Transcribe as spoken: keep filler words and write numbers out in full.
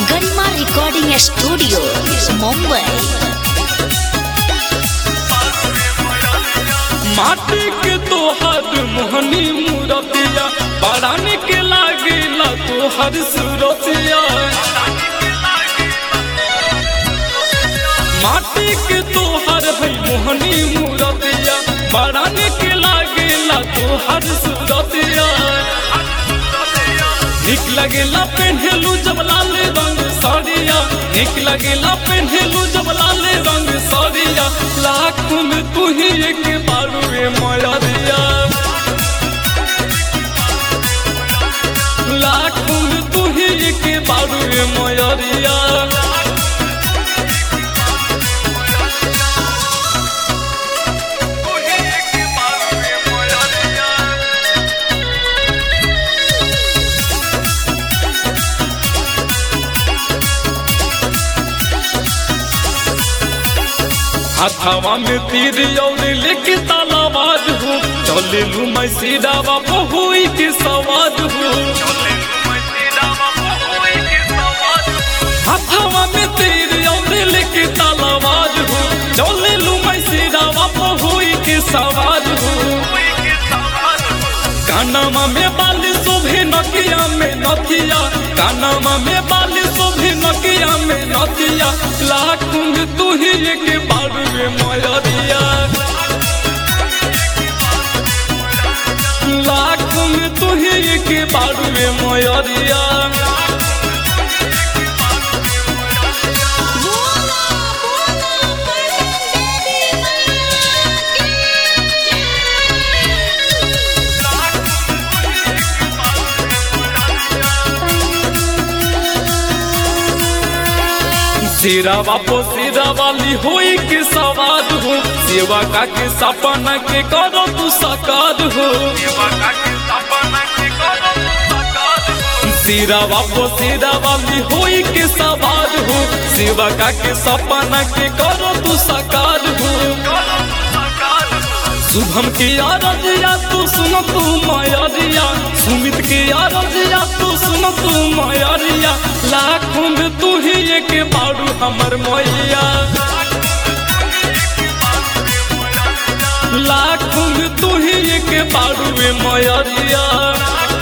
गरिमा recording studio Mumbai. माटी के तोहर मोहनी मूरतिया बड़ाने के लागेला तोहर सूरतिया। माटी के तोहर है मोहनी मूरतिया बड़ाने के लागेला तोहर सूरतिया। निक लगेला पेन्हेलू जब लाल रंग साड़िया, निक लगेला पेन्हेलू जब लाल रंग साड़िया। लाखों में तू ही एक बारू माया दिया, लाखों में तू ही एक बारू माया दिया। हथवा में तीर और लेके तालाबाद हो, चले लू मैं सीधावा बहुई के सवाद हो। हथवा में तीर और लेके तालाबाद हो, चले लू मैं सीधावा बहुई के सवाद हो। कानमा में बाली शोभे नकिया में नथिया, कानमा में बाली शोभे नकिया में नथिया। लाखों में तू ही एक बारू माया दिया, लाखों में तू ही एक बारू माया दिया। सिरा बापो सिरा वाली होई के सवाद हो, सेवा का के सपना के करो तू साकार हो। सिरा बापो सिरा वाली होई के सवाद हो, सेवा का के सपना के करो तू साकार हो। शुभम की आरजिया तू सुनो तू माया दिया, सुमित की आरजिया तू सुनो तू माया दिया। लाखों में तू ही एक बारू हमर मैया, लाखों में तू ही एक बारू माया दिया।